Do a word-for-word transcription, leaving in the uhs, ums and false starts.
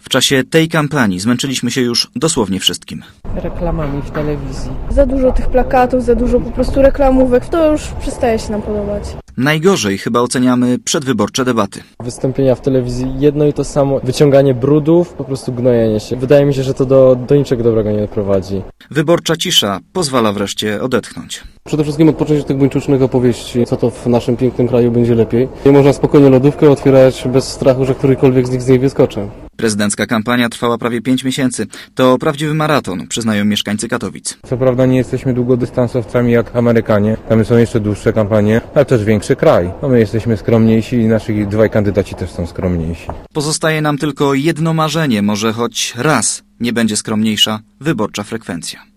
W czasie tej kampanii zmęczyliśmy się już dosłownie wszystkim. Reklamami w telewizji. Za dużo tych plakatów, za dużo po prostu reklamówek, to już przestaje się nam podobać. Najgorzej chyba oceniamy przedwyborcze debaty. Wystąpienia w telewizji jedno i to samo, wyciąganie brudów, po prostu gnojenie się. Wydaje mi się, że to do, do niczego dobrego nie prowadzi. Wyborcza cisza pozwala wreszcie odetchnąć. Przede wszystkim odpocząć od tych buńczucznych opowieści, co to w naszym pięknym kraju będzie lepiej. Nie można spokojnie lodówkę otwierać bez strachu, że którykolwiek z nich z niej wyskoczy. Prezydencka kampania trwała prawie pięć miesięcy. To prawdziwy maraton, przyznają mieszkańcy Katowic. Co prawda nie jesteśmy długodystansowcami jak Amerykanie. Tam są jeszcze dłuższe kampanie, ale też większy kraj. No my jesteśmy skromniejsi i nasi dwaj kandydaci też są skromniejsi. Pozostaje nam tylko jedno marzenie, może choć raz nie będzie skromniejsza wyborcza frekwencja.